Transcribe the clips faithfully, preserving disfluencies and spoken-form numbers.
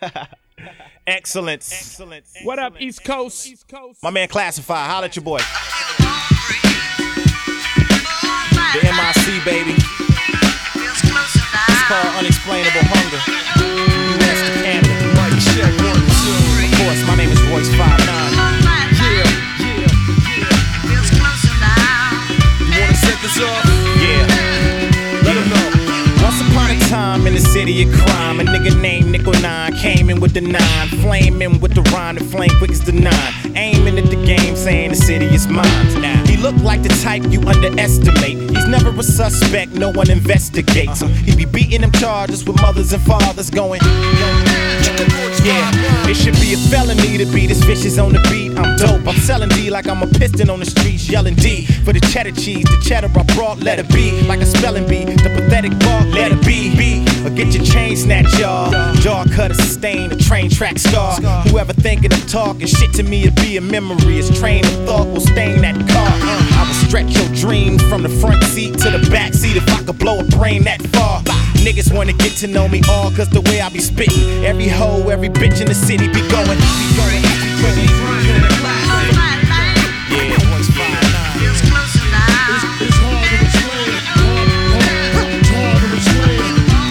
Excellence. Excellence. What up, East Coast? My man Classified, holla at your boy. The M I C, baby. It's called Unexplainable Hunger. U S to Canada. Mic check, one, two. Of course, my name is Royce five nine. Yeah, yeah, yeah. Feels closer now. You wanna set this up? Yeah. Let them know. Once upon a time in the city of crime, a nigga named Nickel Nine came in with the nine, flaming with the rhyme that flame quick as the nine, aiming at the game, saying the city is mine. Now he looked like the type you underestimate. He's never a suspect, no one investigates him. He be beating them charges with mothers and fathers going. Yeah, it should be a felony to be this vicious on the beat. I'm dope, I'm selling D like I'm a piston on the streets, yelling D for the cheddar cheese. The cheddar I brought, let it be like a spelling bee. The pathetic bark, let it be. Be or get your chain snatched, y'all. Jaw cutter, sustain a train track scar. Whoever thinking of talking shit to me, it'd be a memory. His train of thought will stain that car. I will stretch your dreams from the front seat to the back seat if I could blow a brain that far. Niggas wanna get to know me all cause the way I be spitting. Every hoe, every bitch in the city be going. Be going, be going. Yeah, Royce five nine. Feels closer now. It's hard to explain. It's hard to explain.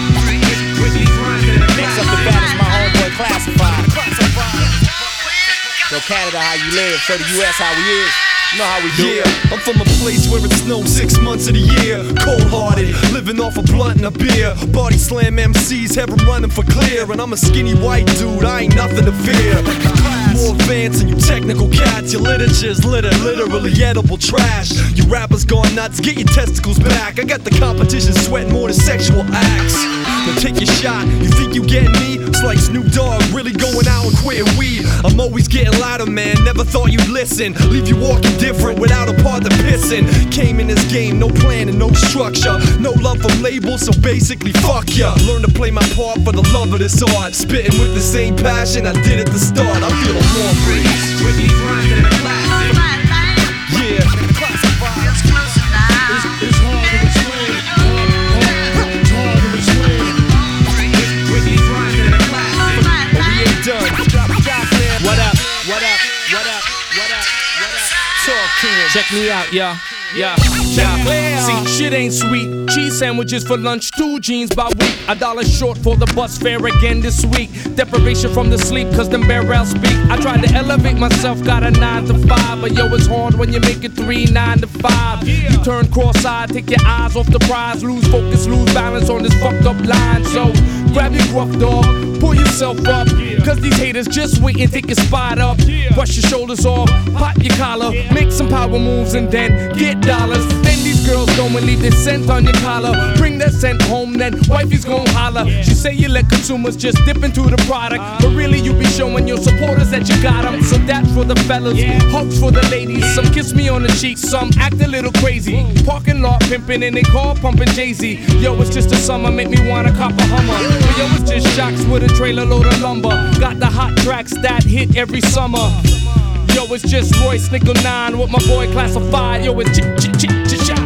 Next up the bat is my homeboy Classified. Show Canada how you live, show the U S how we is. You know how we do Yeah, it. I'm from a place where it snows six months of the year. Cold-hearted, living off a blunt and a beer. Body slam M Cs, have them running for clear. And I'm a skinny white dude, I ain't nothing to fear. More advanced than you technical cats. Your literature's litter, literally edible trash. You rappers gone nuts, get your testicles back. I got the competition sweating more than sexual acts. Now take your shot, you think you getting me? It's like Snoop Dogg really going out and quitting weed. I'm always getting louder, man, never thought you'd listen. Leave you walking different without a part to pissin'. Came in this game, no plan and no structure. No love for labels, so basically fuck ya. Learn to play my part for the love of this art. Spitting with the same passion I did at the start. I feel a warm breeze. Yeah, Classified. Feels closer now. It's hard to explain. It's hard to explain. But we ain't done. What up? What up? What up? What up? What up? Talk to him. Check me out, yeah. Yeah, yeah. See, shit ain't sweet. Cheese sandwiches for lunch, two jeans by week. A dollar short for the bus fare again this week. Deprivation from the sleep, cause them barrels speak. I tried to elevate myself, got a nine to five. But yo, it's hard when you make it three, nine to five. You turn cross-eyed, take your eyes off the prize. Lose focus, lose balance on this fucked up line. So, grab your gruff dog, pull yourself up. Cause these haters just wait and take your spot up. Brush your shoulders off, pop your collar. Make some power moves and then get dollars. Then these girls go and leave their scent on your collar. Bring that scent home, then wifey's gon' holler. She say you let consumers just dip into the product, but really you be showing your supporters that you got them. So that's for the fellas, hugs for the ladies. Some kiss me on the cheek, some act a little crazy. Parking lot pimping and they call pumping Jay-Z. Yo, it's just the summer, make me wanna cop a Hummer. But yo, it's just shocks with a trailer load of lumber. Got the hot tracks that hit every summer. Yo, it's just Royce Nickel Nine with my boy Classified. Yo, it's ch ch ch ch ch